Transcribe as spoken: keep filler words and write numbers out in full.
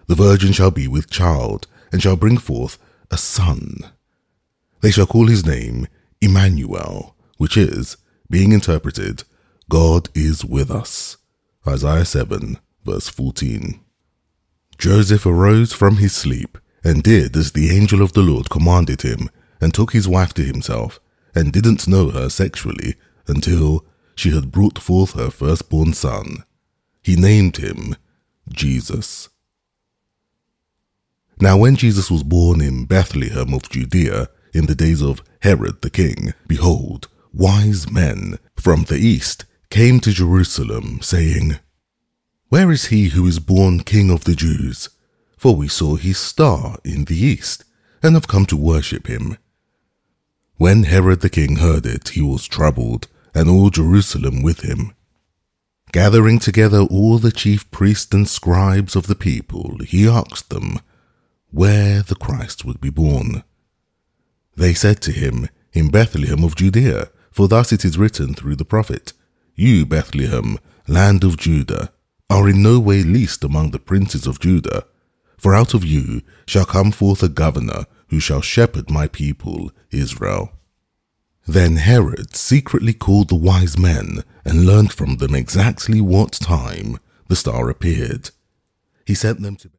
the virgin shall be with child, and shall bring forth a son. They shall call his name Emmanuel, which is, being interpreted, God is with us. Isaiah seven, verse fourteen. Joseph arose from his sleep, and did as the angel of the Lord commanded him, and took his wife to himself, and didn't know her sexually until she had brought forth her firstborn son. He named him Jesus. Now when Jesus was born in Bethlehem of Judea, in the days of Herod the king, behold, wise men from the east came to Jerusalem, saying, Where is he who is born King of the Jews? For we saw his star in the east, and have come to worship him. When Herod the king heard it, he was troubled, and all Jerusalem with him. Gathering together all the chief priests and scribes of the people, he asked them where the Christ would be born. They said to him, In Bethlehem of Judea, for thus it is written through the prophet, You, Bethlehem, land of Judah, are in no way least among the princes of Judah, for out of you shall come forth a governor who shall shepherd my people Israel. Then Herod secretly called the wise men and learned from them exactly what time the star appeared. He sent them to